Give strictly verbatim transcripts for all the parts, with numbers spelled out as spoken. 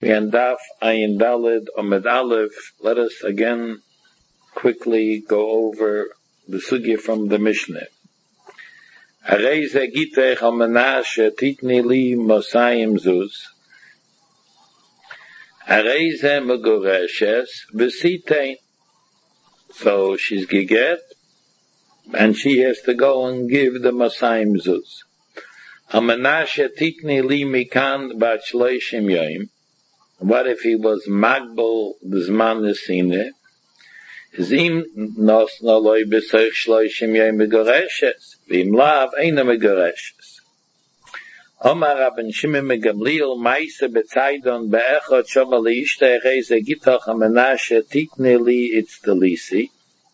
We end Daf Ayin Daled Omed Aleph. Let us again quickly go over the sugya from the Mishnah. Arei ze gitech al menashe titni li mosayim zuz. Arei ze megoreshes v'sitein. So she's giget, and she has to go and give the mosayim zuz. Al menashe titni li mikan bat shloishim yoyim. What if he was magbal b'zman nesine? Zim nos naloi b'seich shloishim yoyim megoreshes. V'im lav eina megoreshes. Omar Rabban Shimon megamliel maise b'tzaydon be'echot shoma li'ishtei reize gitoch hamenashe tikne li itzdelisi.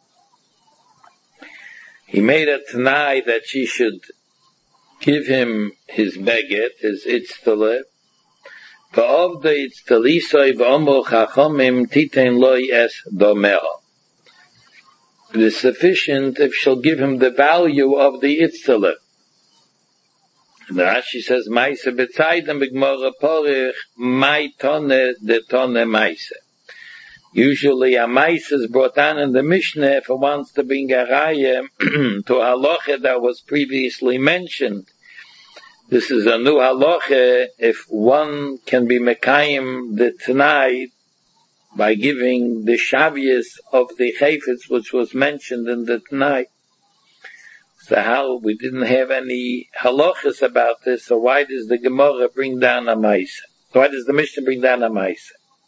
He made a t'nai that she should give him his beget, his itzdele. V'ovda itzdelisoi v'omo chachomim titein loi es domeo. It is sufficient if she'll give him the value of the itzdele. And Rashi says, Maise b'tzaydon b'gmora porich, mai tone de tone maise. Usually a maise is brought down in the Mishnah if it wants to bring a raya to a halacha that was previously mentioned. This is a new halacha if one can be mekayim the t'nai by giving the shavias of the chayfetz which was mentioned in the t'nai. So how, we didn't have any halachas about this, so why does the Gemara bring down a maisa? Why does the Mishnah bring down a maisa?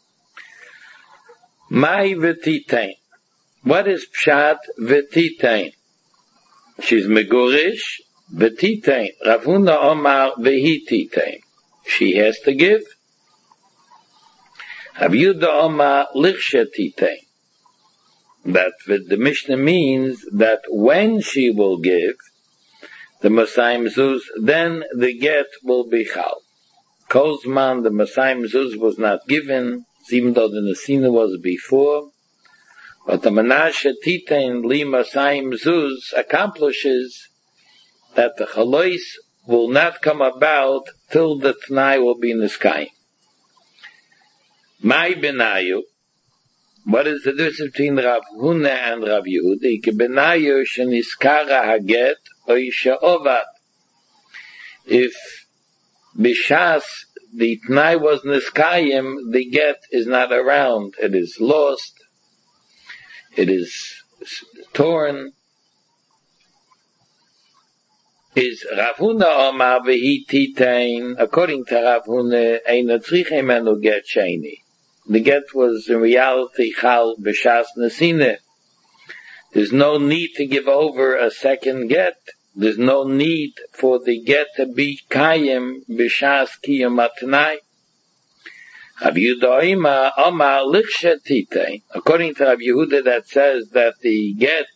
Mai v'titein. What is pshat v'titein? She's megorish, v'titein. Rav Huna Omar v'hi titein. She has to give. Rav Yuda Omar lichshe titein. That the Mishnah means that when she will give the Mosayim Zuz, then the get will be chal. Kozman, the Mosayim Zuz was not given, even though the Nesina was before. But the Menashe Titein Li Mosayim Zuz accomplishes that the Chalois will not come about till the T'nai will be Niskayim. Mai Benayu. What is the difference between Rav Huna and Rav Yehuda? Benayu sheniskara haget or she'ovad. If b'shas the t'nai was niskayim, the get is not around. It is lost. It is torn. Is Rav Huna Omar v'hi titein? According to Rav Huna, eina tzricha menu get sheni. The get was in reality chal b'shas nesine. There's no need to give over a second get. There's no need for the get to be kayim b'shas kiyum atnai. Rav Yehuda Omar lichshe titein. According to Rav Yehuda, that says that the get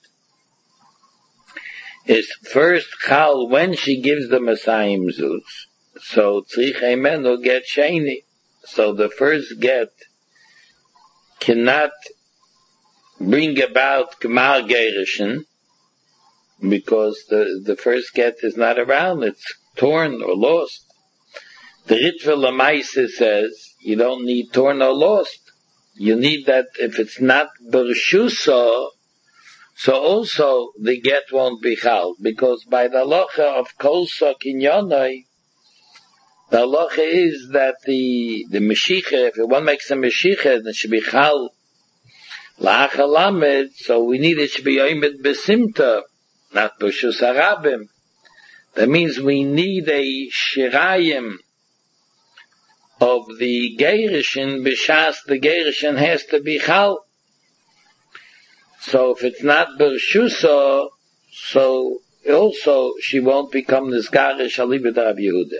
is first chal when she gives the Mosayim Zuz. So tzricha menu get sheni. So the first get cannot bring about Gemar Gerishin because the, the first get is not around, it's torn or lost. The Ritva Lamaisa says you don't need torn or lost. You need that if it's not Bershusa, so also the get won't be chal, because by the halacha of Kol Sokin Yonai, the halacha is that the, the Meshicha, if one makes a Meshicha, it should be Chal La'achal Lamed, so we need it should be Oimed Besimta, not B'shus Harabim. That means we need a Shirayim of the Gerishin, B'shas the Gerishin has to be Chal. So if it's not B'shusa, so also she won't become this Garish Alibet Rav Yehuda.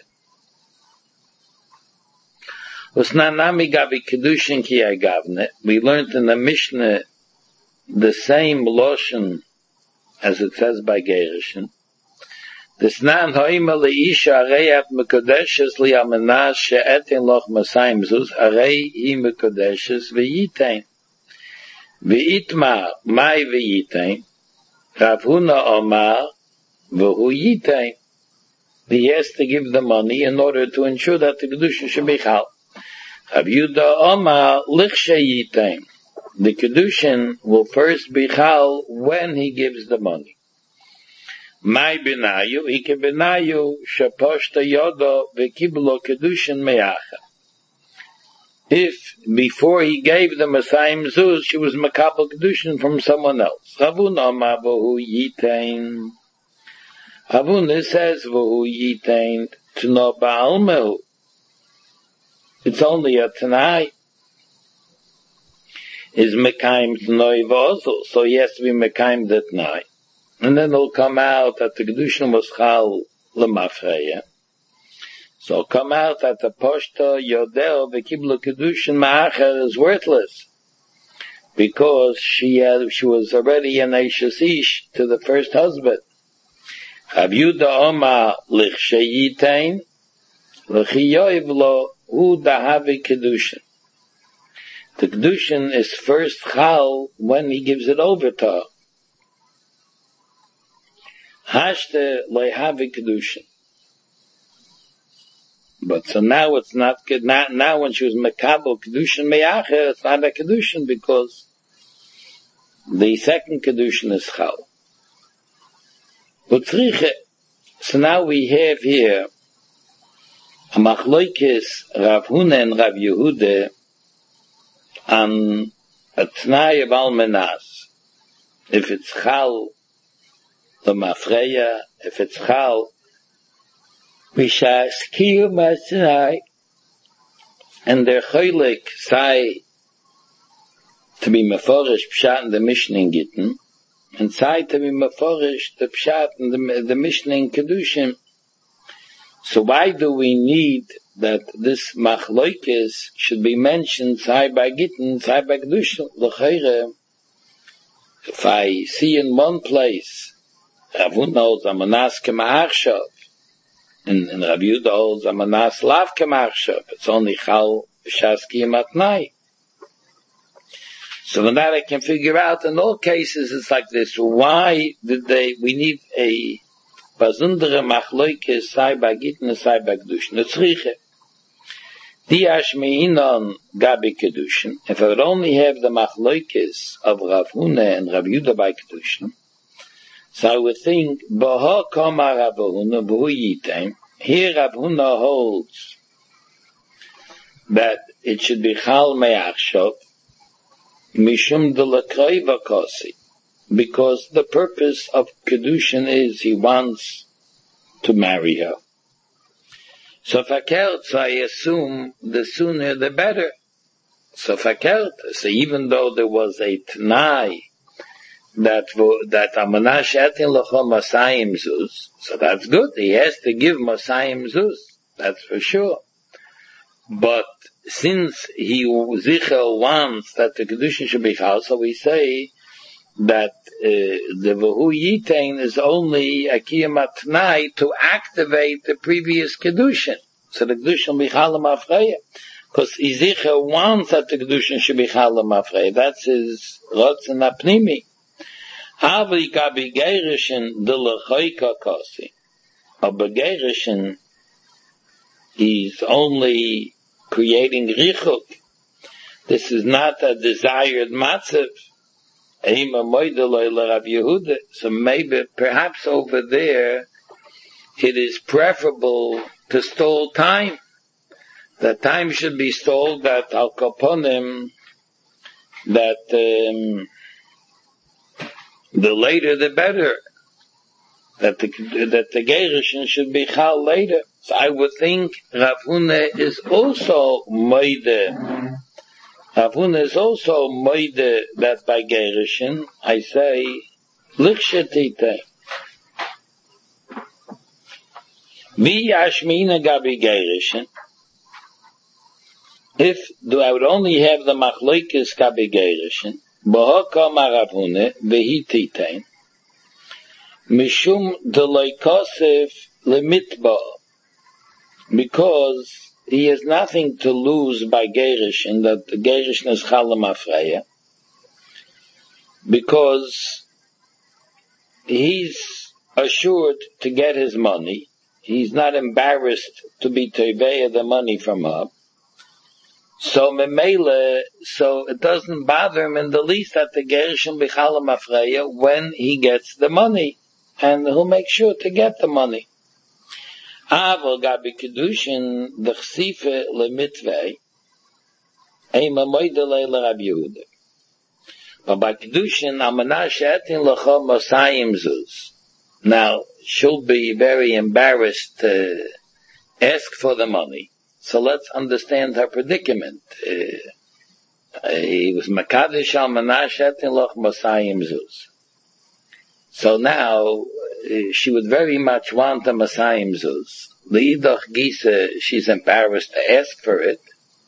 We learned in the Mishnah the same lotion as it says by Gerishin. Desnan hoima leisha arei at mekodeshes li amenas she'etin loch masayim zuz arei hi mekodeshes v'yitein v'yitmar mai v'yitein Rav Huna Omar v'hu yitein. He has to give the money in order to ensure that the kedusha should be chal. Rav Yehuda Omar lichsheyitain. The kedushin will first be chal when he gives the money. My benayu, ike benayu, sheposhta yodo vekiblo kedushin meyacha. If before he gave the Messiah Zuz, she was makabel kedushin from someone else. Ravuna Omar v'hu yitain. Ravuna says v'hu yitain to no ba'almehu. It's only a Tanai. Is Mekayim T'noi V'ozel, so he has to be Mekayim the T'nai. And then it'll come out that the Kedushin was Chal L'mafreya. So it'll come out that the Poshta Yodel V'kiblu Kedushin Ma'acher is worthless. Because she had, she was already an Eishes Ish to the first husband. Rav Yehuda Omar L'chsheyitain L'chiyoiv Lo Hu Dahavi Kedushin. The kedushin is first chal when he gives it over to her. Hashte lehavi kedushin. But so now it's not good. Now, now when she was mekabel kedushin meyacher, it's not a kedushin because the second kedushin is chal. So now we have here a machloikis Rav Huna and Rav Yehuda on a t'nai of almanas. If it's chal the mafreya, if it's chal mishaskia mat'nai, and their cholik say to be meforish pshat in the Mishnah in Gittin, and say to be meforish the pshat in the, the Mishnah in Kedushim. So why do we need that this machloikis should be mentioned side by Gittin, side by Kedushin? L'chayre, if I see in one place, Rav Huna holds amanas k'ma'achshav, and, and Rav Yehuda holds amanas lav k'ma'achshav, it's only chal shaski matnai. So from that I can figure out, in all cases it's like this. Why did they, we need a Basundere machloike sei bei Gittin, sei bei Kedushin. It's riche. Di ashmeinon gabi Kedushin. If I would only have the machloikes of Rav Huna and Rav Yehuda by Kedushin, so I would think, Baha kama Rav Huna, Bahu yitain. Here Rav Huna holds that it should be chal me'achshav, mishum de l'kroi v'kosi. Because the purpose of Kedushin is he wants to marry her. So fakert, so I assume the sooner the better. So fakert, so even though there was a t'nai that that amanash etin l'cho masayim zuz, so that's good. He has to give masayim zuz, that's for sure. But since he zichel wants that the Kedushin should be chal, so we say that uh, the Vahu Yitain is only a Kiyam Atnai to activate the previous Kedushin. So the Kedushin will be Chalam Afreya. Because Izicha wants that the Kedushin should be Chalam Afreya. That's his Rotzen Apnimi. Avi Gabi Gerishin de Lechoika Kosi. A Begerishin, he's only creating Richuk. This is not a desired matzav. So maybe, perhaps over there, it is preferable to stall time. The time should be stalled that al kaponim, that um, the later the better. That the that the gerushin should be chal later. So I would think Rav Huna is also moide. Rav Huna is also moide that by gerushin, I say, likshetite. Vi ashmina gabi gerushin. If do I would only have the machloikis gabi gerushin, bohaka Rav Huna vehititein, mishum deloikosef lemitba, because he has nothing to lose by gerushin, that the gerushin is chalam afreya, because he's assured to get his money. He's not embarrassed to be teveya the money from her. So memele, so it doesn't bother him in the least that the gershon bichala mafreya when he gets the money, and he'll make sure to get the money. Aval gabi kedushin dechsife lemitvei ema moidele l'Rabbi Yehuda. But by kedushin amana she'etin l'cha masayim zuz. Now she'll be very embarrassed to ask for the money. So let's understand her predicament. Uh, he was makadosh almana she'etin l'cha masayim zuz. So now uh, she would very much want a masayim zuz. L'idach gisa, she's embarrassed to ask for it.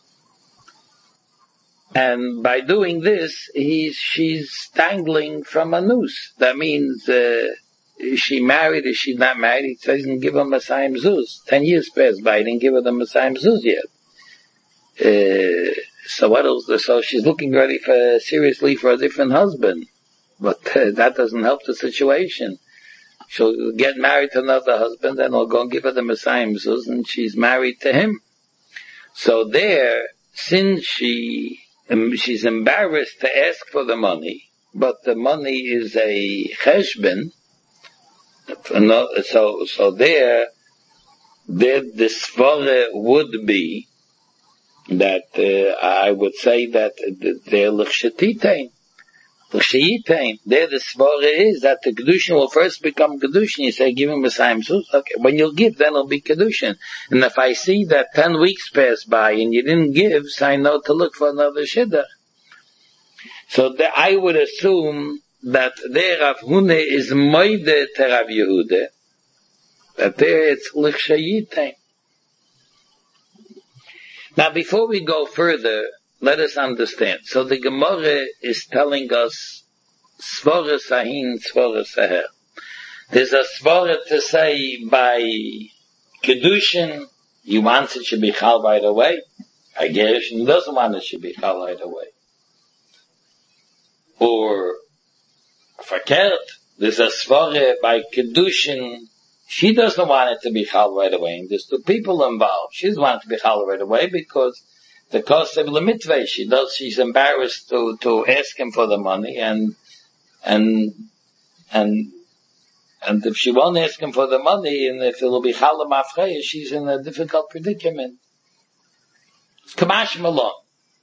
And by doing this, he's, she's dangling from a noose. That means, uh, is she married, is she not married? He says he didn't give her Masayim Zuz. Ten years passed by, he didn't give her the Masayim Zuz yet. Uh, so what else? So she's looking ready for, seriously for a different husband. But uh, that doesn't help the situation. She'll get married to another husband, and he'll go and give her the Masayim Zuz, and she's married to him. So there, since she, Um, she's embarrassed to ask for the money, but the money is a cheshbon. So, so there, there the svara would be that uh, I would say that they're l'chshetitein, l'chshetitein. There the svara is that the kedushin will first become kedushin. You say, give him a Masayim Zuz. Okay, when you'll give, then it'll be kedushin. And if I see that ten weeks pass by and you didn't give, so I know to look for another shidduch. So the, I would assume that there Rav Huna is moide to Rav Yehuda, that there it's l'chshetitein. Now, before we go further, let us understand. So the Gemara is telling us svara sahin, svara saher. There's a svara to say by kedushin, he wants it should be chal right away. I guess he doesn't want it should be chal right away. Or verkehrt, there's a svara by kedushin, she doesn't want it to be chal right away. And there's two people involved. She doesn't want it to be chal right away because the cost of the mitveh, she does, she's embarrassed to, to ask him for the money, and, and, and, and if she won't ask him for the money, and if it'll be chala mafreya, she's in a difficult predicament. Kamash malon.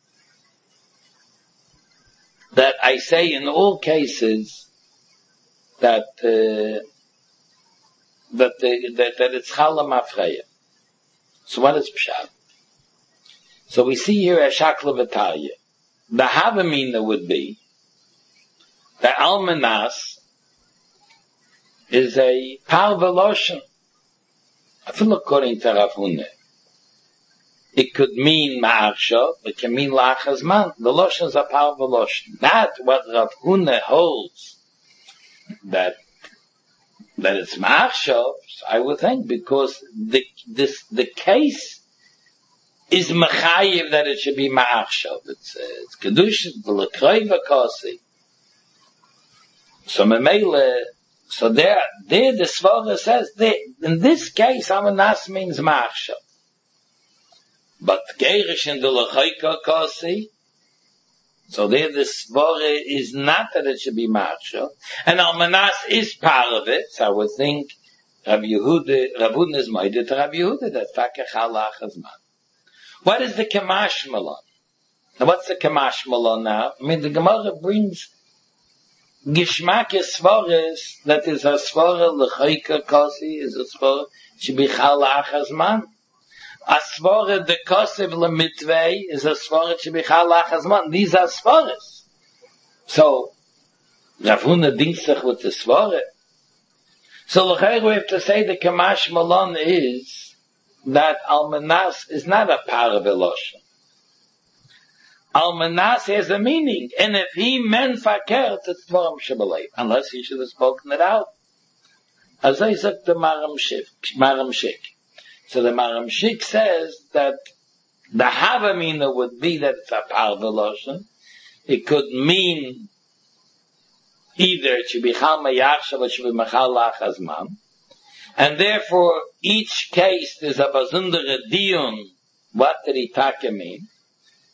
That I say in all cases, that, uh, that, the, that, that it's chala mafreya. So what is pshat? So we see here a shakla v'tarya. The havamina would be that almanas is a par veloshen. I feel according to Rav Huna, it could mean ma'arsha, it can mean la'achazman. The loshen is a par veloshen. Not what Rav Huna holds that that it's ma'arsha. I would think because the this the case is mechayiv that it should be ma'achshav. It's, uh, it's kedushin, the l'kroiva kosi. So memele, so there, there the svara says, there, in this case, amanas means ma'achshav. But gerish in the l'kroiva kosi, so there the svara is not that it should be ma'achshav. And amanas is part of it, so I would think Rabbi Yehuda, Rav Huna is moided to Rabbi Yehuda, that fakach halach azman. What is the Kamash Malon? Now what's the Kamash Malon now? I mean, the Gemara brings Gishmak Svaras, that is a Svara, L'chayka Kosi, is a Svara, should be Chal Achazman. A Svara, the Kosiv L'mitvei, is a Svara, should be Chal Achazman. These are Svaras. So, Rav Huna dinks sich with the Svara. So, L'chayka, we have to say the Kamash Malon is that almanas is not a paraveloshen. Almanas has a meaning, and if he meant fakert, it's dvarim shebalei, unless he should have spoken it out. As I said, the Maramshik. So the Maramshik says that the havamina would be that it's a paraveloshen. It could mean either it should be chal mayachshav, it should be machal lachazman. And therefore, each case is a bazundere dion. What did he take mean?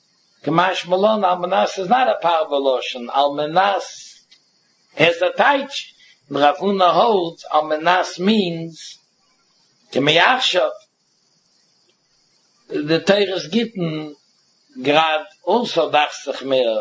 Kamash Malon, Almanas is not a parvaloshan. Almanas has a taich. Rav Huna holds, Almanas means, Kemeyachshav. The Teires Gitten, grad also dachsich mehr,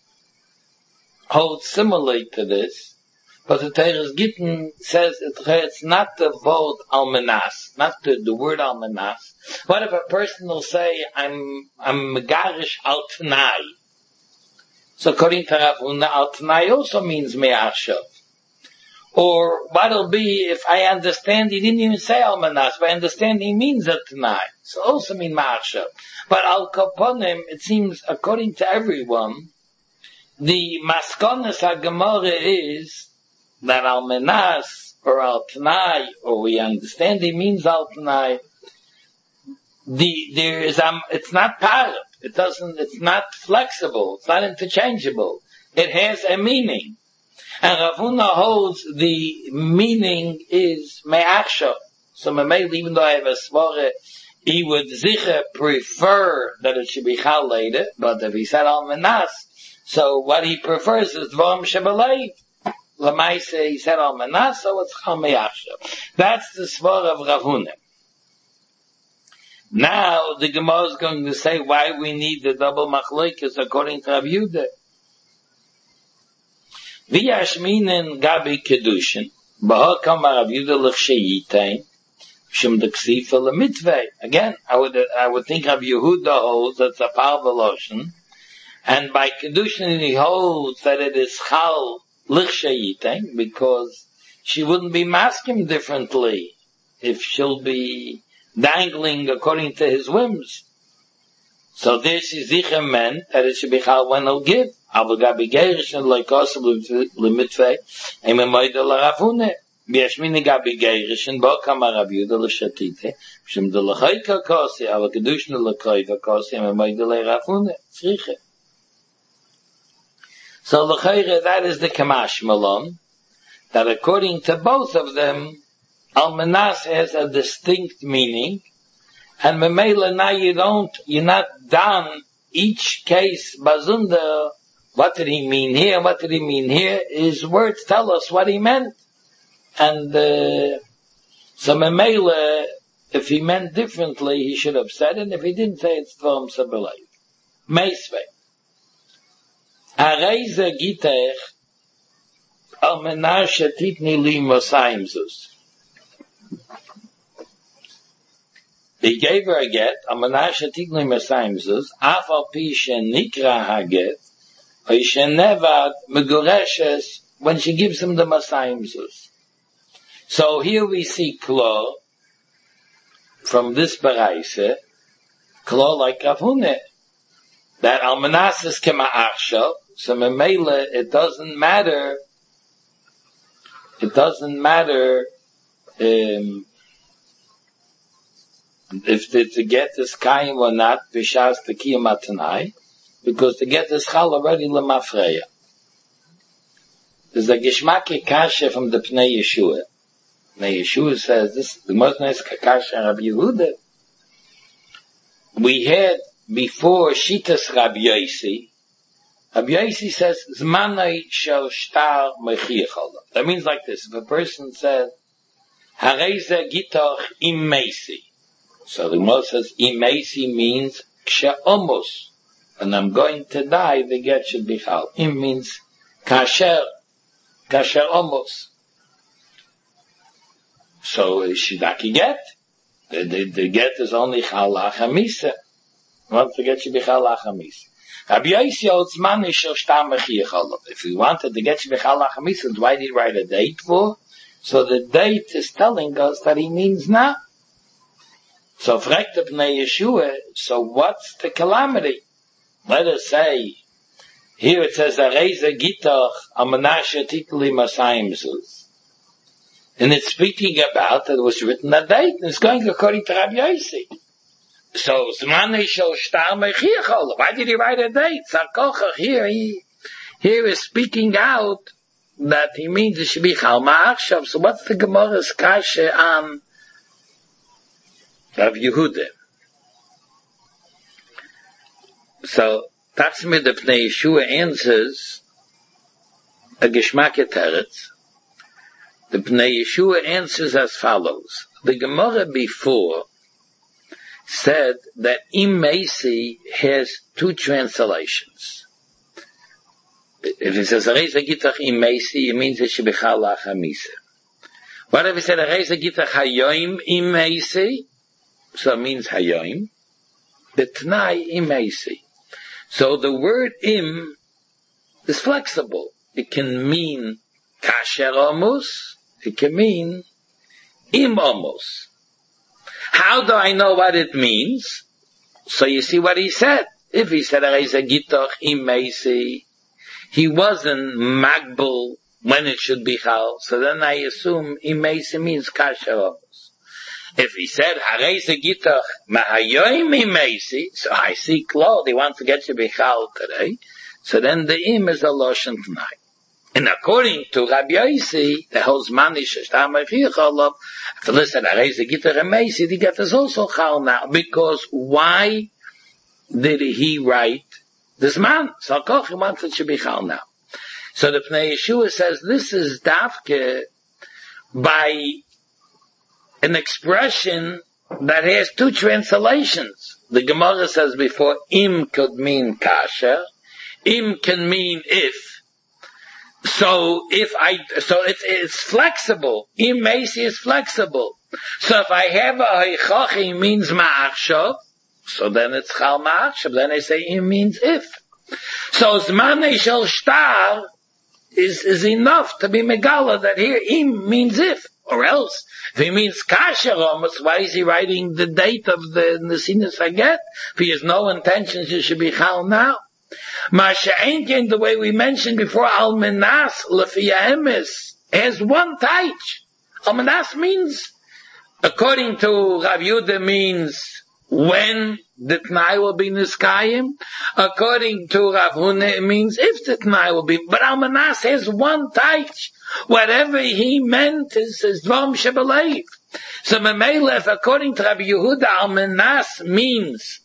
holds similarly to this, but the Teires Gitten says it, it's not the word Almanas, not the, the word Almanas. What if a person will say, I'm, I'm Megarish al Tnai? So according to Rav Huna, al Tnai also means Me'achshav. Or what'll be if I understand he didn't even say Almanas, but I understand he means a Tnai. So also mean Me'achshav. But Al Kaponim, it seems, according to everyone, the Maskonas HaGemara is that Almanas or Al Tnai, or we understand he means Al Tnai, the, there is, um, it's not parab. It doesn't, it's not flexible. It's not interchangeable. It has a meaning. And Rav Huna holds the meaning is Me'achshav. So Mamela, even though I have a svara, he would sicher prefer that it should be Chal later, but if he said Almanas, so what he prefers is Dvarim Shebelev. Lamaise, he said Almanas, so it's Chal Me'achshav. That's the svara of Rav Huna. Now, the Gemara is going to say why we need the double machlokes according to Rav Yehuda. V'yashminen gabi kedushin, b'ha kama Rav Yehuda l'chsheyitain, shum d'ksifa l'mitvei. Again, I would, I would think Rav Yehuda holds that's a parvaloshin, and by kedushin he holds that it is chal l'chsheyitain, because she wouldn't be masking differently if she'll be dangling according to his whims. So there she zicha meant that it should be chal when he'll give. Aber gabi geirischen leikosem l'mitvei, em emoide l'Rav Huna. V'yashmini gabi geirischen, bo kama Rav Yehuda l'shatite, shem de l'chayka kosi, aber kedushne l'chayka kosi, em emoide l'Rav Huna. Tzriche. So l'chayre, that is the Kamash Malon, that according to both of them, Almanas has a distinct meaning, and Memela now you don't, you're not done each case, Bazunda, what did he mean here, what did he mean here, his words tell us what he meant. And, uh, so Memela, if he meant differently, he should have said it, if he didn't say it's Dvarim Shebelev. Meisvei. Areize gitech, Almanas shetitni li mosaimzus. He gave her a get, Almanas shetitni mosaimzus, af al pi shenikra haget, or shenevad megureshes, when she gives him the mosaimzus. So here we see Klo, from this Baraise, Klo like Rav Huna, that Almanas is kema achshav, so Memela, it doesn't matter, it doesn't matter, um, if the, the get is kaim or not, b'shas the kiyam atanai, because the get is chal already lemafreya. There's a geshmaki kasha from the Pnei Yeshua. Pnei Yeshua says this, the most nice kasha Rabbi Yehuda. We had before Shitas Rabbi Yosi, Rabbi Yosi says, Zmanai shel shtar mechiach. That means like this, if a person says, Hareze gitoch im meisi. So the Gemara says, im meisi means kshe'omos. And I'm going to die, the get should be chal. Im means kasher, kasher omos. So shidaki get. The, the, the get is only chal lachamisa. Once the get should be chal lachamisa. Rabbi Yosi holds man shel shtar mechiach. If we wanted the get should be chal lachamisa, why did he write a date for? So the date is telling us that he means now. So fragt the Pnei Yeshua, so what's the calamity? Let us say, here it says, Areza Gitoch Amanasha Titli Masaimzus. And it's speaking about that it was written a date, and it's going according to Rabbi Yosi. So, Zmane Shel Shtar Mechiach. Why did he write a date? Sarkochach here, he, here is speaking out that he means it should be Chal Ma'achshav. So what's the Gemara's kasha on Rav Yehuda? So, That's me the Pnei Yeshua answers a Geschmack Teretz. The Pnei Yeshua answers as follows. The Gemara before said that Im Meisi has two translations. If it says Reisa Gitach Im Meisi, it means it should be Chalach HaMisa. What if it said Reisa Gitach Hayoim Im Meisi? So it means Hayoim. The Tnai Im Meisi. So the word Im is flexible. It can mean Kasher Amos. It can mean Im Amos. How do I know what it means? So you see what he said. If he said Reisa Gitach Im Meisi, he wasn't magbul when it should be chal. So then I assume Im Meisi means kasher amos. If he said Reisa Gitach Mahayoim Im Meisi, so I see Claude, he wants to get you bichal today. So then the Im is a loshen tnai. And according to Rabbi Yossi, the whole Zmanish Shtam Achicholav, if you listen to Reisa Gitach Im Meisi, the get is also chal now. Because why did he write this man? So Koch, he wants it to be chal now. So the Pnei Yeshua says this is dafke by an expression that has two translations. The Gemara says before, im could mean kasher, im can mean if. So if I, so it's, it's flexible. Im Meisi is flexible. So if I have a heichachi means ma'achshav, so then it's chal ma'achshav, then I say im means if. So zmanei shel shtar is, is enough to be megala that here im means if. Or else, if he means kasher almost, why is he writing the date of the Nesinas Haget? If he has no intentions, it should be chal now. Masha Einkin, the way we mentioned before, Almenas Lefiya Emes has one taich. Almenas means, according to Rav Yehuda, means when the Tnai will be Niskayim. According to Rav Huna, it means if the Tnai will be. But Almanas has one taich. Whatever he meant is, is Dvom Shebelev. So Memelef, according to Rav Yehuda, Almanas means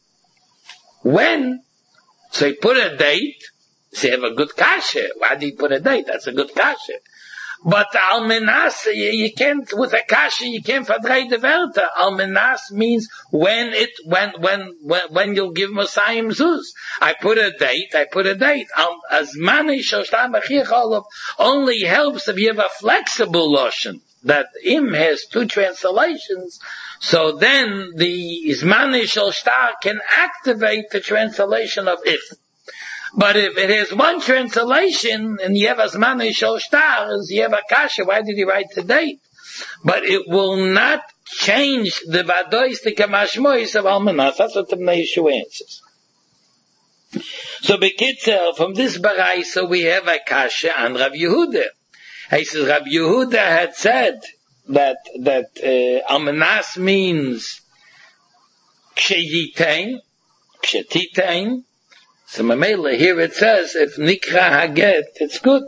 when. So he put a date. So you have a good kasha. Why did he put a date? That's a good kasha. But Almenas, you, you can't, with a kasha, you can't verdrei the Werte. Almenas means when it, when, when, when, when you'll give Messiah Zuz. I put a date, I put a date. As mani shoshtam b'chicholov only helps if you have a flexible lotion. That im has two translations. So then the Izmani Shel Shtar can activate the translation of if. But if it has one translation, and you have Azmani Shel Shtar, you have a kasha, why did he write the date? But it will not change the vadois, the kamashmois of Almanas. That's what the Pnei Yeshua answers. So Bekitzer, from this barai, so we have a kasha and Rav Yehuda. He says Rav Yehuda had said that that uh, Almanas means ksheyitain, kshetitein. So Mamela, here it says, if Nikra Haget, it's good.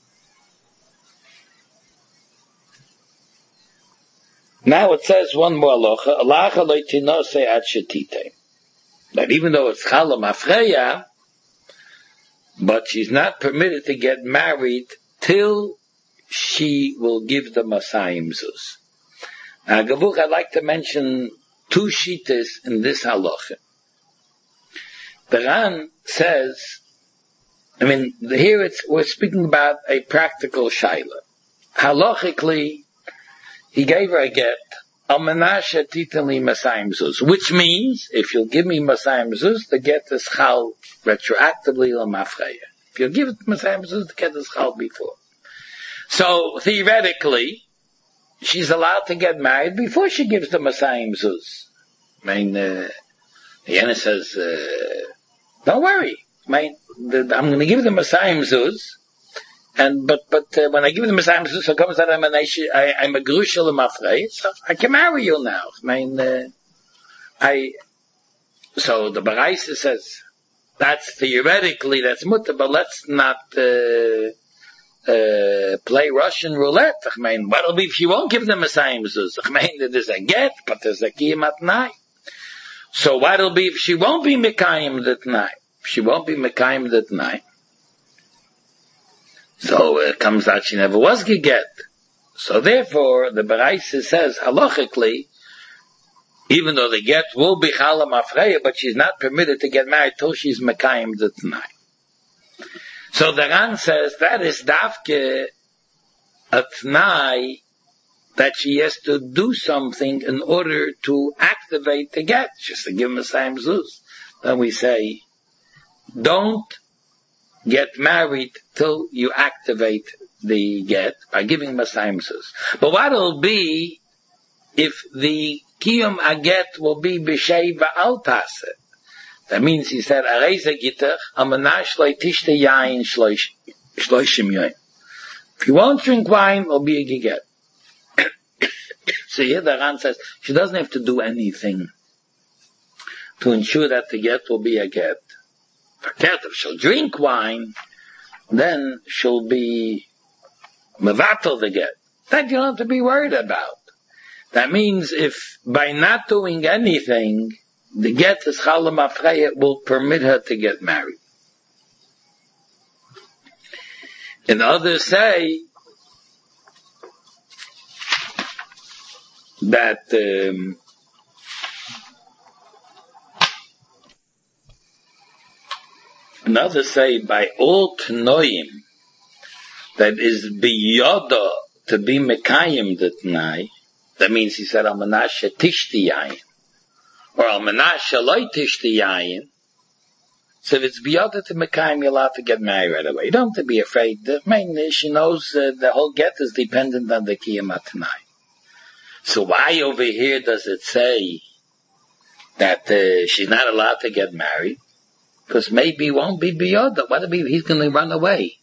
Now it says one more halacha, halacha loitinose at shetitein. That even though it's Chala Mafreya, but she's not permitted to get married till she will give the Masayim Zuz. Now, Gavuk, I'd like to mention two shitas in this halacha. The Ran says, I mean, here it's, we're speaking about a practical shaila. Halachically, he gave her a get, Almanasha titali Masayim Zuz, which means, if you'll give me Masayim Zuz, the get is chal retroactively l'mafreya. If you'll give it Masayim Zuz, the get is chal before. So, theoretically, she's allowed to get married before she gives the Masayim Zuz. I mean, uh, Yana says, uh, don't worry. I mean, the, I'm going to give the Masayim Zuz, and, but, but, uh, when I give the Masayim Zuz, so comes that I'm an, I, I'm a Gerushel Mafrei, so I can marry you now. I mean, uh, I, so the Baraisa says, that's theoretically, that's mutter, but let's not, uh, Uh, play Russian roulette. I mean, what'll be if you won't give them a Masayim Zuz? I mean, there's a get, but there's a Kiyam at night. So what'll be if she won't be Mekayim that night? she won't be Mekayim the T'nai. So it comes out she never was geget. So therefore, the Baraisa says, halachically, even though the get will be Chala Mafreya, but she's not permitted to get married till she's Mekayim the T'nai. So the Ran says that is Dafke a T'nai that she has to do something in order to activate the get, just to give Masayim Zuz. Then we say, don't get married till you activate the get by giving Masayim Zuz. But what will be if the Kiyum Aget will be B'shei V'al Taseh? That means he said, Areza Gitach, Amanah Shloi Tishte Yain Shloishim Yoim. If you won't drink wine, it'll be a Giget. So here the Ran says, she doesn't have to do anything to ensure that the get will be a get. If she'll drink wine, then she'll be mevatel the get. That you don't have to be worried about. That means if by not doing anything, the get is Chala Mafreya will permit her to get married. And others say that um, and others say by all Tnoim that is biyoda to be Mekayim the T'nai, that means he said Almanah Tishti Yayin or Almanah Shaloi Tishti Yayin. So if it's biyoda to Mekayim, you're allowed to get married right away. You don't have to be afraid. The main is she knows uh, the whole get is dependent on the Kiyam T'nai. So why over here does it say that uh, she's not allowed to get married? Because maybe he won't be biyoda. What if he's going to run away?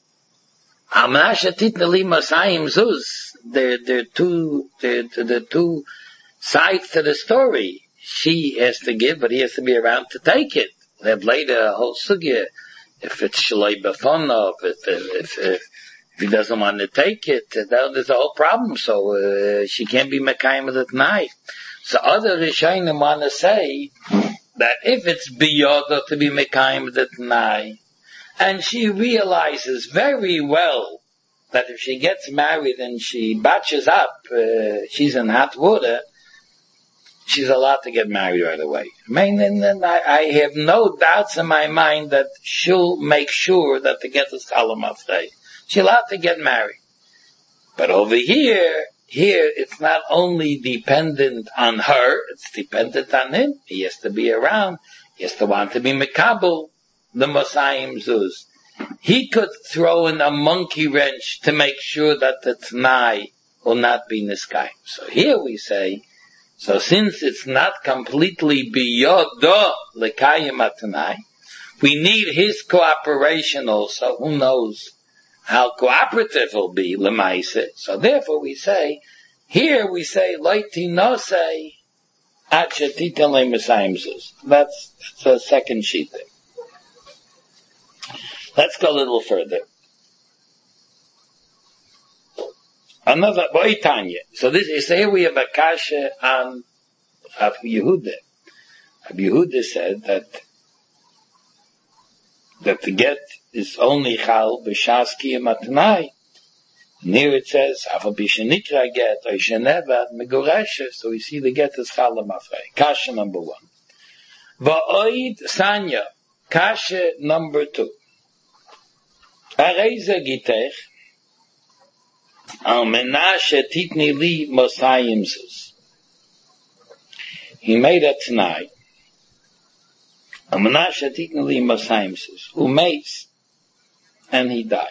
There, there are two, there, there are two sides to the story. She has to give, but he has to be around to take it. They have later a whole sugya. If it's shaloi b'fonov, if, if, if, if he doesn't want to take it, there's a whole problem. So uh, she can't be Mekayim the T'nai. So other Rishonim want to say that if it's biyoda to be Mekayim the T'nai, and she realizes very well that if she gets married and she batches up, uh, she's in hot water, she's allowed to get married right away. I mean, and, and I, I have no doubts in my mind that she'll make sure that the get is Chala Mafreya. She's allowed to get married. But over here, here it's not only dependent on her, it's dependent on him. He has to be around. He has to want to be Mekabel, the Masayim Zuz. He could throw in a monkey wrench to make sure that the T'nai will not be Niskayim. So here we say, so since it's not completely biyoda L'kayim T'nai, we need his cooperation also. Who knows how cooperative will be L'maise. So therefore we say, here we say, Loiti no say, At Shetiten Le Masayim Zuz. That's the second sheet there. Let's go a little further. Another, Boy Tanya. So this is, here we have a kasha on Abu Yehuda. Abu Yehuda said that, that the get is only chal b'shas kiyam atnai. And here it says, Afa b'shenikra get, or sheneva megoresha. So we see the get is chal l'mafrei. Kasha number one. Va'oid sanya. Kasha number two. Areza gitech, al menashe titni li Masayim Zuz. He made a t'nai. Al menashe titni li Masayim Zuz. Who mates, and he died.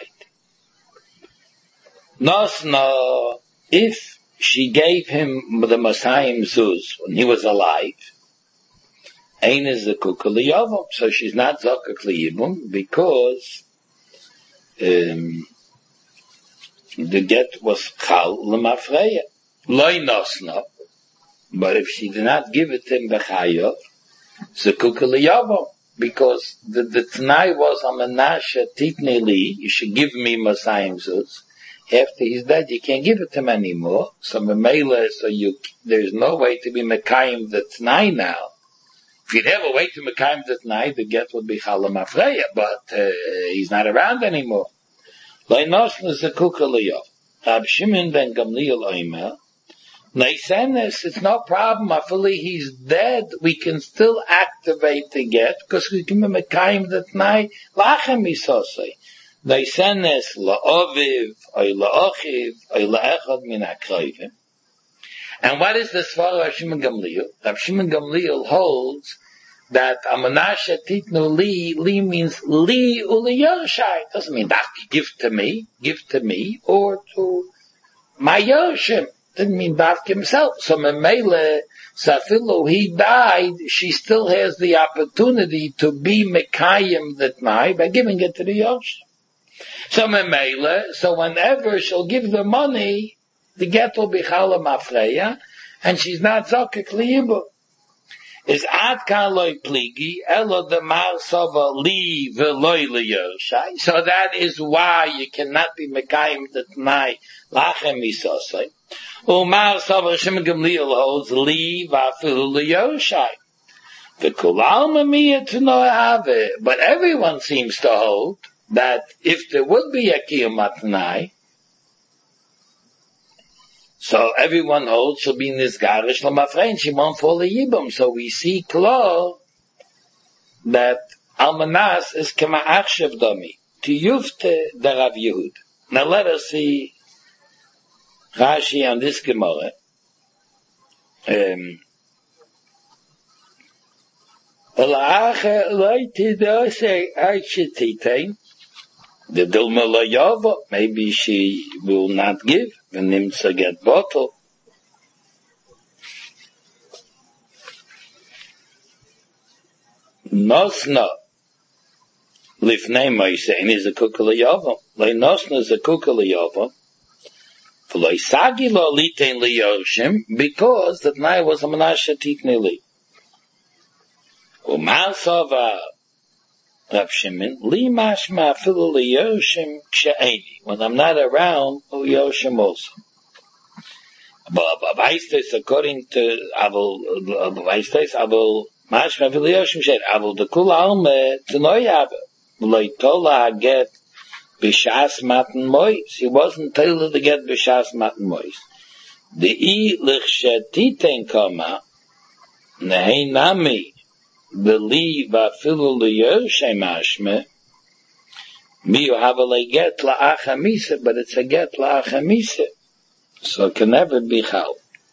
Nosna, if she gave him the Masayim Zuz when he was alive, Ein is the kukaliyavam, so she's not zakak liyibum, because Um, the get was chal l'mafreya. Loi nosna. But if she did not give it to him b'chayav, zekuk l'yavam. Because the, the t'nai was on menashe titnei li, you should give me Masayim Zuz. After he's dead, you can't give it to him anymore. So memela, so you, there's no way to be mekayim the t'nai now. If you'd ever wait to Mekayim that night, the get would be Chala Mafreya, but uh, he's not around anymore. Leinoshna Zekuka Liyov. Rab Shimon ben Gamliel Oimer. Neisenes, it's no problem. Afili he's dead, we can still activate the get, because we can be Mekayim that night. Lachem Isosei. Neisenes la'oviv, oy la'ochiv, oy la'echad min ha'kroivim. And what is the Svar of Shimon Gamliel? Rab Shimon Gamliel holds that Amanasha Titnu Li, Li means Li Uli Yoshai. Doesn't mean that give to me, give to me, or to my Yoshim. Didn't mean Bavk himself. So Memele, Safilu, he died, she still has the opportunity to be Mekayim that night by giving it to the Yoshim. So Memele, so whenever she'll give the money, the get will be Chala Mafreya, and she's not Zokek Liyibu. Is Ad Kan Loi Pligi, Elo de Mar Sova Li Veloi Liyoshai. So that is why you cannot be Mekayim Tatnai Lachem Isosai. Umar Sova Shimon Gamliel holds Li Vafilu Liyoshai. The Kulal Mamiyah to Noahave. But everyone seems to hold that if there would be a Kiyum Matnai, so everyone holds she'll be in this garish l'mafrei and she won't fall a yibum. So we see klar that almanas is kema achshav domi to yufte the Rav Yehud. Now let us see Rashi on this Gemara. Um, the Dilma Layava, maybe she will not give. The Nimsa get bottle. Nosna Lifnei Moisein is a Kukalayava. Lay Nosna is a Kukalayava. V'loi Sagi lo Litein Liyoshim, because that night was a Menashe Tiknili. Umar Sava Rav Shimon, Li mashma afilu liyoshim kshe'eni. When I'm not around, liyoshim also. But Vaistes, according to Avol, Vaistes, Avol mashma afilu liyoshim kshe'eni. Avol dekul alme t'noyav. V'loi tola haget b'shas matan mois. He wasn't told to get b'shas matan mois. De'i lichshetiten kama, nehei nami, believe afilu liyoshay mashme, mi you have a get la'achamisa, but it's a get la'achamisa, so it can never be chal.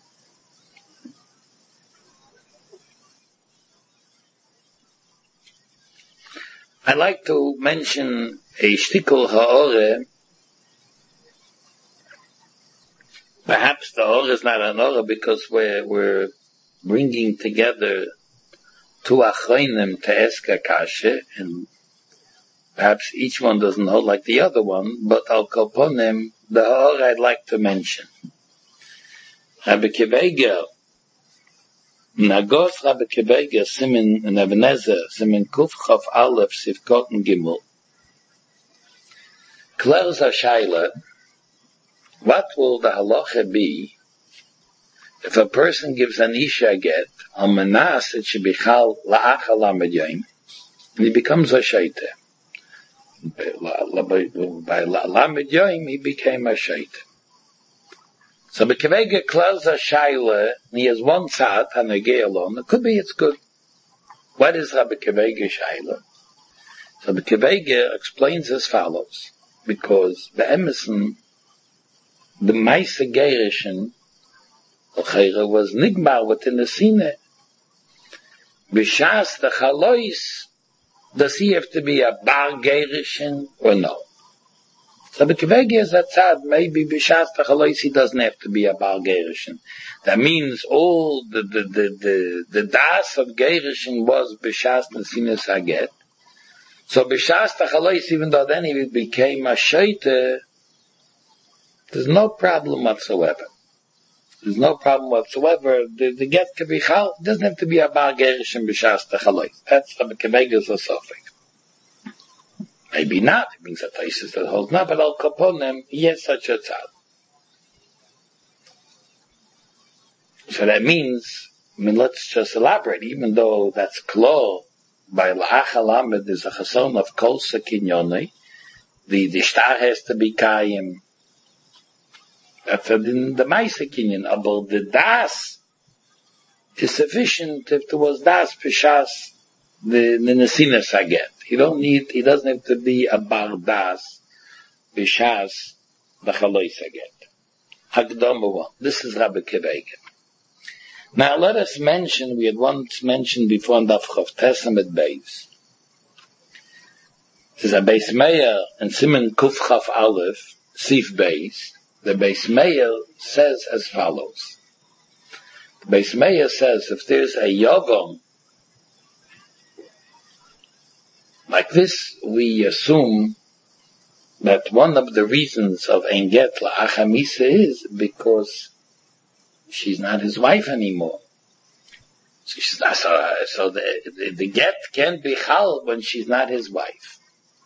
I'd like to mention a shtikul ha'ore. Perhaps the ha'ore is not an ha'ore because we're, we're bringing together two achronim to ask a kasha, and perhaps each one doesn't hold like the other one, but I'll koponim, the ha'or I'd like to mention. Rabbi Kibbeger, Nagos Rabbi Kibbeger, Simen and Ebenezer, Simen Kuf Chof Aleph, Sivkot and Gimel. Klaus HaShaila, what will the halacha be if a person gives an isha get, on manas, it should be chal la'achal lamed yom, and he becomes a shaita. By lamed yom, he became a shaita. So Bekevege close a shaila, and he has one tzad, and a gay alone. It could be it's good. What is Rabbi Kevege shaila? So Bekevege explains as follows, because the Emerson, the Meise Gerishin, was nigmar within the Sine. B'shas the chalois, does he have to be a bar gerishin or no? So Bekevege is that tzad, maybe b'shas the chalois he doesn't have to be a bar gerishin. That means all the the the the, the das of gerishin was b'shas the Sine Saget. So b'shas the chalois, even though then he became a shaita, there's no problem whatsoever. There's no problem whatsoever. The, the get can be chal. It doesn't have to be a bar gerish and b'shas techaloi. That's Rabbi Kevege's asofik. Maybe not. It means that places that hold not, but al kaponim, yes, such a tzad. So that means I mean, let's just elaborate, even though that's klo, by La'ach Lamed is a chason of kol sekinyonei, the, the shtar has to be kayim. That's in the Maisa Kinyan, but the das is sufficient if there was das pishas, the, the nesinas aget. He don't need, he doesn't have to be a bar das pishas, the chalois aget. Hakdama one. This is Rabbi Kevega. Now let us mention, we had once mentioned before in Daf Chav Testament Beis. This is a Beis Meir and Siman Kuf Chav Aleph, Sif Beis. The Beis Meir says as follows. The Beis Meir says if there's a Yavam, like this, we assume that one of the reasons of Ein Get La'ach HaMisa is because she's not his wife anymore. So, she's not, so, so the, the, the get can't be chal when she's not his wife.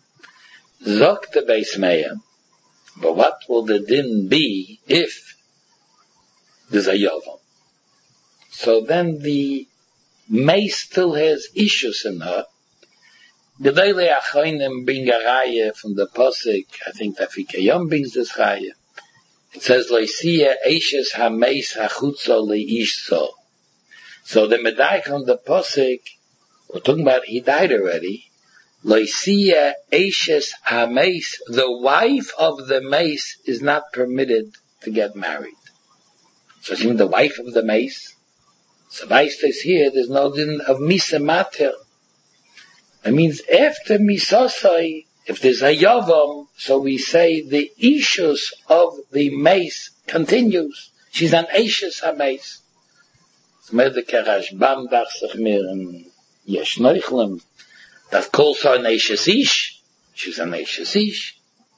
Zok the Beis Meir, but what will the din be if there's a Yavam? So then the mace still has issues in her. The Gedolei Achronim bring a raya from the Posik, I think that Fikayom brings this raya. It says, Loisiya Eishes HaMeis HaChutzo Leishso. So the Medaik on the Posik, we're talking about he died already. Loisiya Eishes HaMeis, the wife of the mace is not permitted to get married. So it's even the wife of the mace. So Vaistes here, there's no din of Misa Mater. It means after Misosai, if there's a Yavam, so we say the issues of the mace continues. She's an Eishes HaMeis. So the Rashbam dach sich mir in Yesh Neuchlem, that calls her an Eishes Ish. She's an Eishes Ish.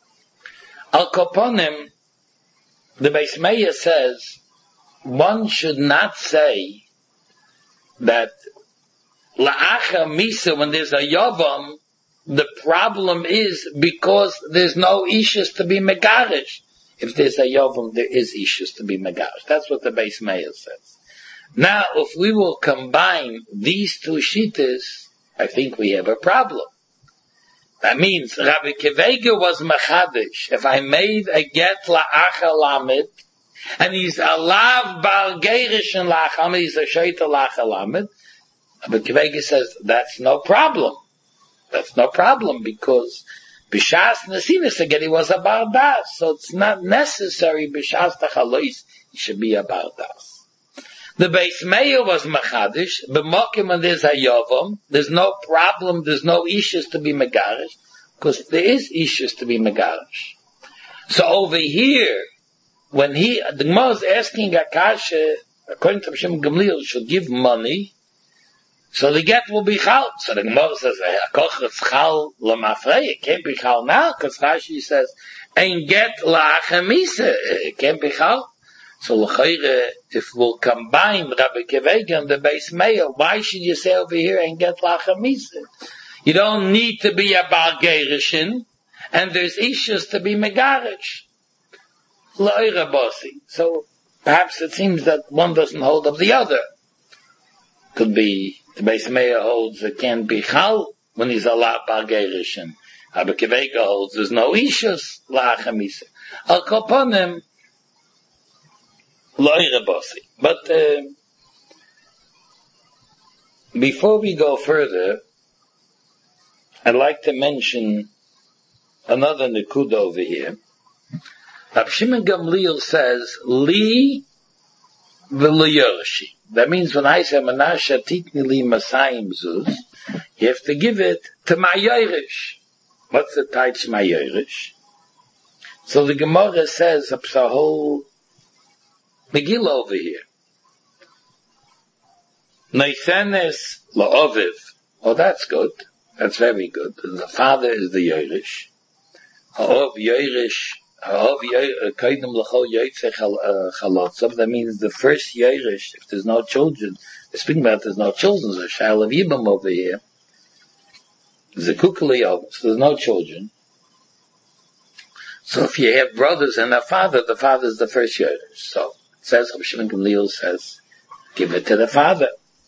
Al Koponim, the Beis Meir says, one should not say that La'ach HaMisa, when there's a Yavam, the problem is because there's no issues to be megarish. If there's a Yavam, there is issues to be megarish. That's what the Beis Meir says. Now, if we will combine these two shittas, I think we have a problem. That means Rabbi Kevega was machadish. If I made a get La'ach Lamed, and he's a lav bar geirish and La'ach Lamed, he's a shaita La'ach Lamed, Rabbi Kevega says that's no problem. That's no problem because Bishas Nesinis again he was a bardas, so it's not necessary Bishas Tachalois he should be a bardas. The Beis Meir was machadish, b'mokim when there's a yavam, there's no problem, there's no issues to be megarish, because there is issues to be megarish. So over here, when he, the Gemara is asking Akasha, according to Hashem Gamliel, should give money, so the get will be chal. So the Gemara says, "Akoch is chal lamafrei." It can't be chal now, because Rashi says, "Ein get la'ach HaMisa." It can't be chal. So l'chayre, if we'll combine Rabbi Kevega and the Beis Meir, why should you say over here "Ein get la'ach HaMisa"? You don't need to be a bar gerishin, and there's issues to be megarish. L'oira bosi. So perhaps it seems that one doesn't hold of the other. Could be the Beis Meir holds it can't be chal when he's a la bar gerishin. Rabbi Kevega holds there's no issues la'ach HaMisa. Al koponim lo'ire bosi. But uh, before we go further, I'd like to mention another nekuda over here. Rab Shimon Gamliel says, Li v'leyorshi. That means when I say Menashe titni li masayim zuz, you have to give it to my Yerush. What's the taich my Yerush? So the Gemara says, it's a whole Megillah over here. Neisenes la'oviv. Oh, that's good. That's very good. The father is the Yerush. Ha'ov Yerush. That means the first Yerush, if there's no children, they're speaking about there's no children, there's a Shal of Yibam over here. There's a Kukuliyov, so there's no children. So if you have brothers and a father, the father is the first Yerush. So it says, Rav Shimon Gamliel says, give it to the father.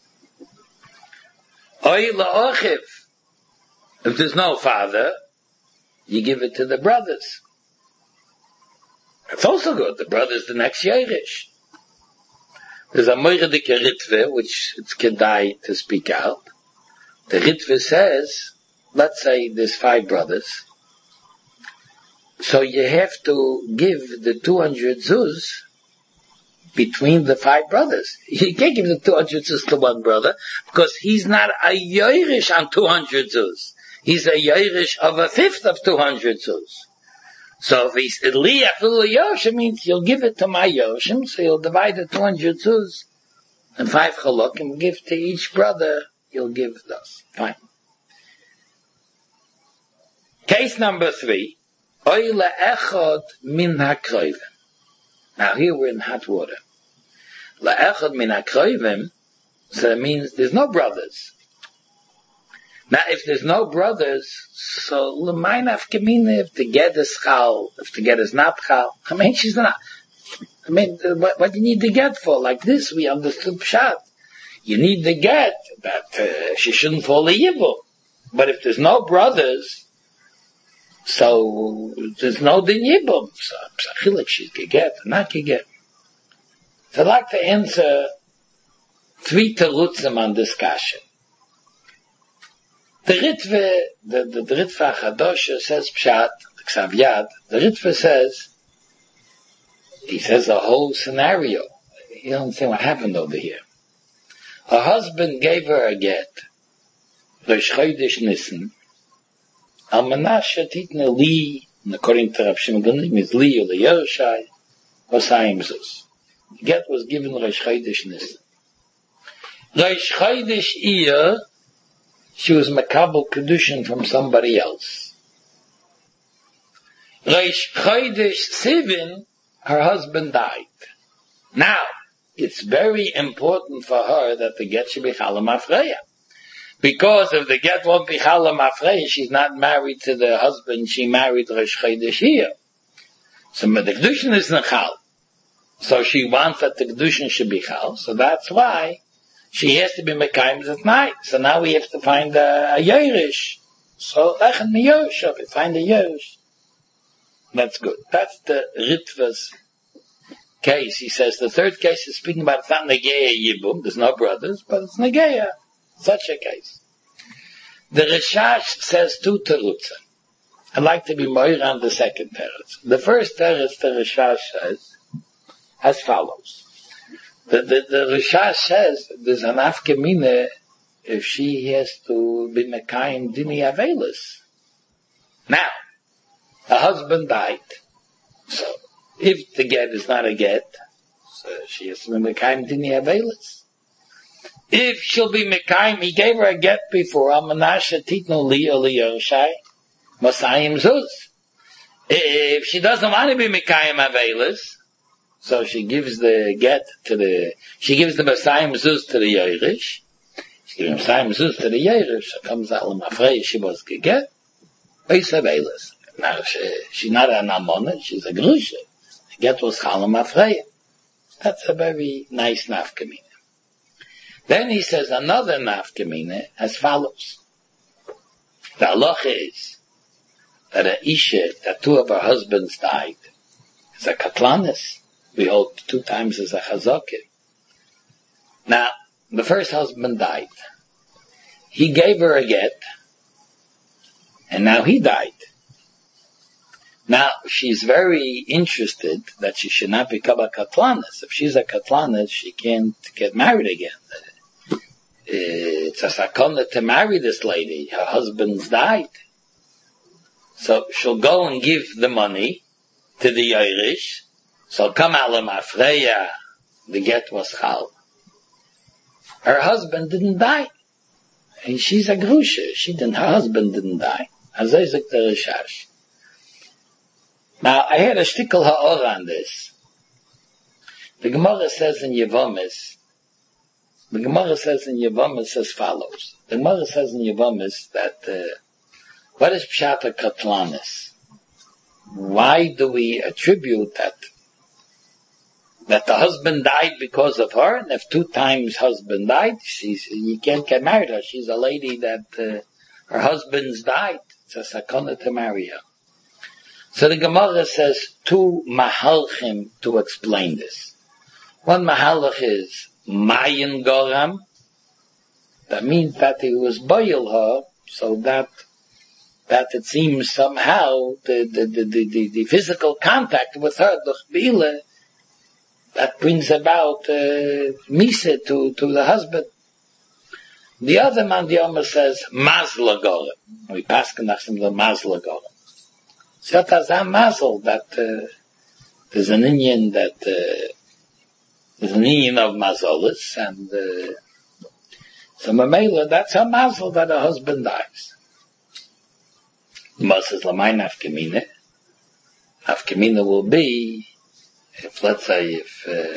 Oy la'ochiv. If there's no father, you give it to the brothers. That's also good. The brother's the next Yerush. There's a moiredike Ritve, which it's kedai to speak out. The Ritve says, let's say there's five brothers, so you have to give the two hundred zuz between the five brothers. You can't give the two hundred zuz to one brother, because he's not a Yerush on two hundred zuz. He's a Yerush of a fifth of two hundred zuz. So if he's Eliach Yoshim, means you'll give it to my Yoshim, so you'll divide the two hundred zuz and five chalok and give to each brother, you'll give those. Fine. Case number three. Oy le'echad min ha'kroivim. Now here we're in hot water. Le'echad min ha'kroivim, so that means there's no brothers. Now, if there's no brothers, so l'mayin afkamina, if the get is chal, if the get is not chal, I mean, she's not. I mean, what, what do you need the get for? Like this, we understood pshat. You need the get that uh, she shouldn't fall a yibum. But if there's no brothers, so there's no din yibum. So, psachilik, she's get, not get. So I'd like to answer three terutzim on this kasha. The Ritve, the, the, the Ritve HaChadosh says Pshat, the Ksav Yad, the Ritve says, he says a whole scenario. You don't understand what happened over here. Her husband gave her a get, Rosh Chodesh Nisan, Al Menashe Titne Li, and according to Rav Shimon Ganim, is Li or the Yerushai, Hosayim Zus. The get was given Rosh Chodesh Nisan. Rosh Chodesh Iyah, she was makabel kedushin from somebody else. Reish Chodesh Sivin, her husband died. Now, it's very important for her that the get should be Chala Mafreya. Because if the get won't be Chala Mafreya, she's not married to the husband she married Reish Chodesh here. So the kedushin is Nechal. So she wants that the kedushin should be Chal. So that's why she has to be Mekayim at night. So now we have to find a, a Yerush. So, Echad mi Yerush, okay, find a Yerush. That's good. That's the Ritva's case. He says the third case is speaking about it's not Negeya Yibum, there's no brothers, but it's Negeya. Such a case. The Rishash says two terutzim. I'd like to be more on the second teretz. The first teretz the Rishash says as follows. The, the, the Rishash says there's an afkemine if she has to be mekayim dini avelis. Now, her husband died. So, if the get is not a get, so she has to be mekayim dini avelis. If she'll be mekayim, he gave her a get before, Al-Menashe Titnu Li or Li-Yerushai, Masayim Zuz. If she doesn't want to be mekayim avelis, so she gives the get to the, she gives the Masayim Zuz to the Yerush. She gives the Masayim Zuz to the Yerush. So comes out of Mafrei, she was get. Beis Avelis. Now, she, she's not an Amona, she's a Grusha. The get was Chala Mafrei. That's a very nice nafkamina. Then he says another nafkamina as follows. The halacha is that a Isha, that two of her husbands died, is a Katlanis. We hold two times as a chazakah. Now, the first husband died. He gave her a get, and now he died. Now, she's very interested that she should not become a katlanis. If she's a katlanis, she can't get married again. It's a sakona to marry this lady. Her husband's died. So she'll go and give the money to the Irish. So come alam afreya, the get was chal. Her husband didn't die. And she's a grusha. She didn't, her husband didn't die. Azayzik the Rishash. Now, I had a shtickle ha'or on this. The Gemara says in Yevomis, the Gemara says in Yevomis as follows. The Gemara says in Yevomis that, uh, what is Pshata Katlanis? Why do we attribute that that the husband died because of her, and if two times husband died, she's, you can't get married her. She's a lady that uh, her husband's died. It's a sakana to marry her. So the Gemara says two mahalchim to explain this. One mahalach is mayin goram. That means that he was boil her, so that that it seems somehow the the the the, the, the physical contact with her, the chbila, that brings about uh, misa to to the husband. The other man, the Omer says mazla goram. We pass connection the mazla goram. So that's a mazel that uh, there's an Indian that uh, there's an Indian of mazolis, and uh, so mamela, that's a mazel that a husband dies. Moses lamayin afkamina. Afkamina will be if, let's say, if uh,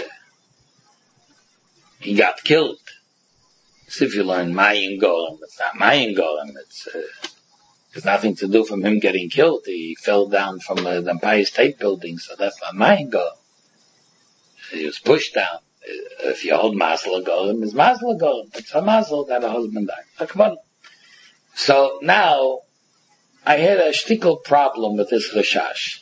he got killed. So if you learn mayin goram, it's not mayin goram. It's uh, There's nothing to do from him getting killed. He fell down from uh, the Empire State Building, so that's not mine go. He was pushed down. If you hold Masla Golem, it's Masla Golem. It's a Masla that a husband died. So come on. So now, I had a shtickle problem with this Rashash.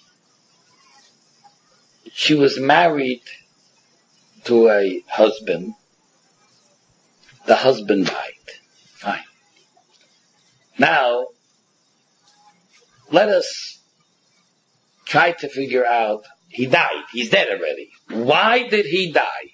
She was married to a husband. The husband died. Fine. Now, let us try to figure out, he died, he's dead already. Why did he die?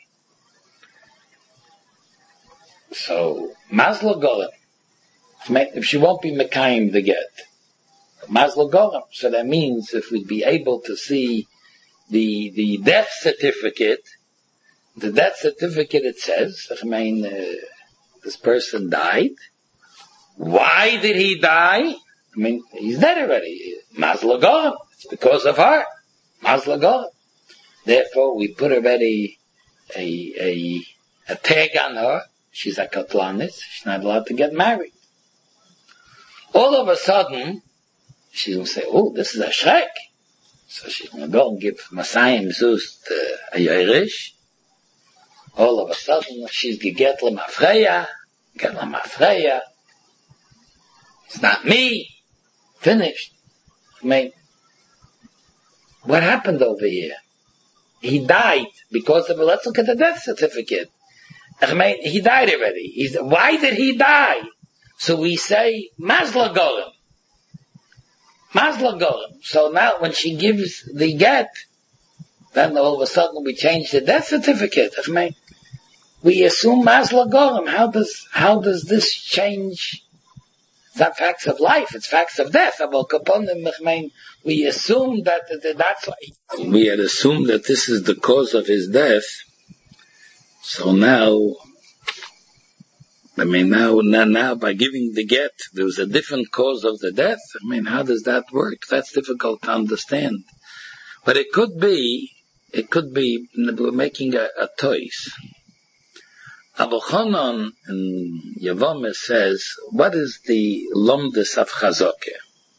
So, Masla Golem, if she won't be Mekayim the get, Masla Golem, so that means if we'd be able to see the the death certificate, the death certificate it says, I mean, uh, this person died. Why did he die? I mean, he's dead already. Masla Golem. It's because of her. Masla Golem. Therefore, we put already a, a, a tag on her. She's a katlanis. She's not allowed to get married. All of a sudden, she's going to say, oh, this is a shrek. So she's going to go and give Masayim Zust uh, a Yerush. All of a sudden, she's get l'mafreya. Get l'mafreya. It's not me. Finished. I mean, what happened over here? He died because of, let's look at the death certificate. I mean, he died already. He's, why did he die? So we say, Masla Golem. Masla Golem. So now when she gives the get, then all of a sudden we change the death certificate. I mean, we assume Masla Golem. How does, how does this change? It's not facts of life, it's facts of death. We assume that, that that's why. We had assumed that this is the cause of his death. So now, I mean, now, now, now by giving the get, there was a different cause of the death. I mean, how does that work? That's difficult to understand. But it could be, it could be, we're making a, a toys. Abu Chanan in Yavamah says, what is the lomdus of chazakah?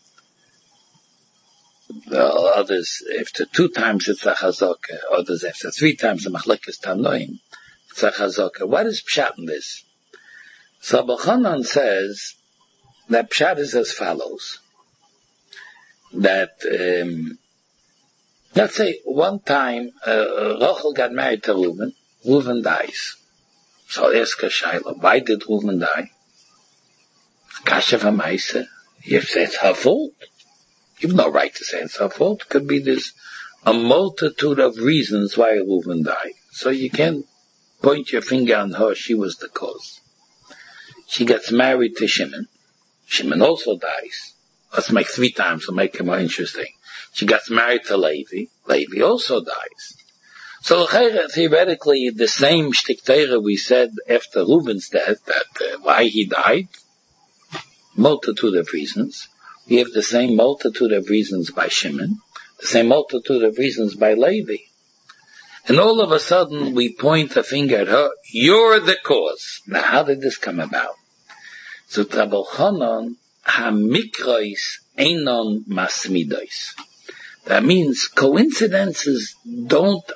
Well, others, after two times it's a chazakah, others after three times the machlekes tanoim, it's a chazakah. What is pshat in this? So Abu Chanan says that pshat is as follows. That, um, let's say one time, uh, Rachel got married to Reuven, Reuven dies. So ask a Shaila, why did Reuven die? Kasha v'maisa. You say it's her fault. You have no right to say it's her fault. It could be there's a multitude of reasons why Reuven died. So you can't point your finger on her, she was the cause. She gets married to Shimon. Shimon also dies. Let's make three times to make it more interesting. She gets married to Levi. Levi also dies. So theoretically, the same shtik Torah we said after Reuven's death, that uh, why he died, multitude of reasons. We have the same multitude of reasons by Shimon, the same multitude of reasons by Levi. And all of a sudden, we point a finger at her, you're the cause. Now, how did this come about? So, Rabbi Chanan, ha-mikrois einon masmidois. That means coincidences don't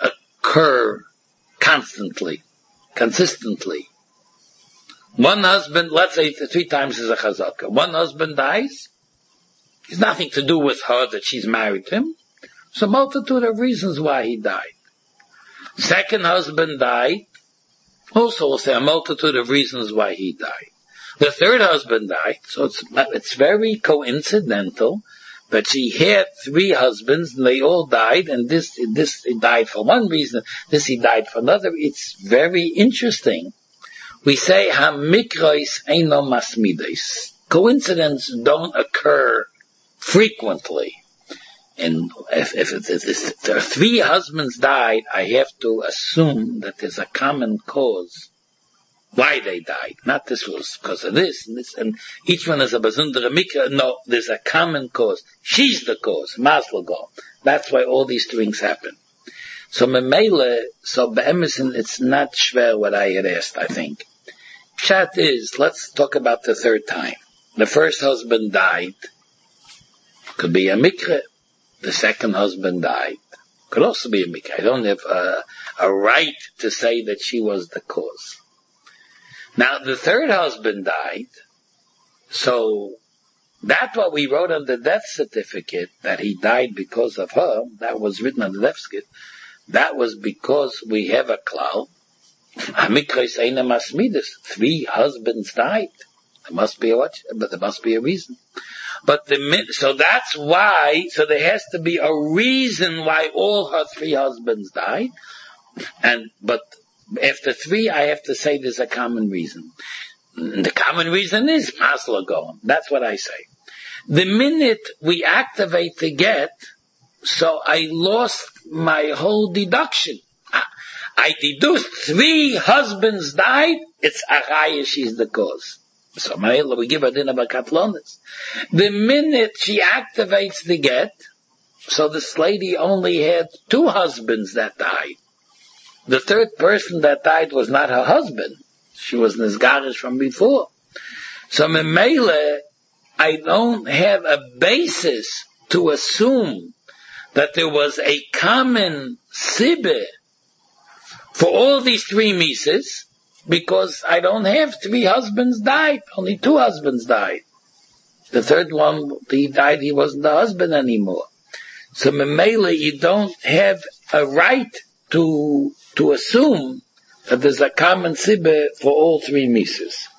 occur constantly, consistently. One husband, let's say three times is a chazaka. One husband dies. It's nothing to do with her that she's married to him. There's a multitude of reasons why he died. Second husband died. Also, we'll say a multitude of reasons why he died. The third husband died. So it's, it's very coincidental. But she had three husbands, and they all died, and this, this, he died for one reason, this he died for another. It's very interesting. We say, ha-mikrois eino masmides. Coincidences don't occur frequently. And if, if, if, if, if there are three husbands died, I have to assume that there's a common cause why they died. Not this was because of this and this, and each one is a besondere mikra. No, there's a common cause. She's the cause. Maslago. That's why all these things happen. So memele, so be'emerson, it's not schwer what I had asked, I think. Pshat is, let's talk about the third time. The first husband died. Could be a mikra. The second husband died. Could also be a mikra. I don't have a, a right to say that she was the cause. Now, the third husband died, so that's what we wrote on the death certificate, that he died because of her. That was written on the death certificate. That was because we have a klal. Amikres eina masmidas. Three husbands died. There must be a what? But there must be a reason. But the so that's why. So there has to be a reason why all her three husbands died. And but. After three, I have to say there's a common reason. The common reason is maslago. That's what I say. The minute we activate the get, so I lost my whole deduction. I deduced three husbands died, it's araya, she's the cause. So we give her dinner bakatlonis. The minute she activates the get, so this lady only had two husbands that died. The third person that died was not her husband. She was Nizgarish from before. So Memele, I don't have a basis to assume that there was a common sibbe for all these three mises, because I don't have three husbands died. Only two husbands died. The third one, he died, he wasn't the husband anymore. So Memele, you don't have a right to to assume that there's a common sibbe for all three mises.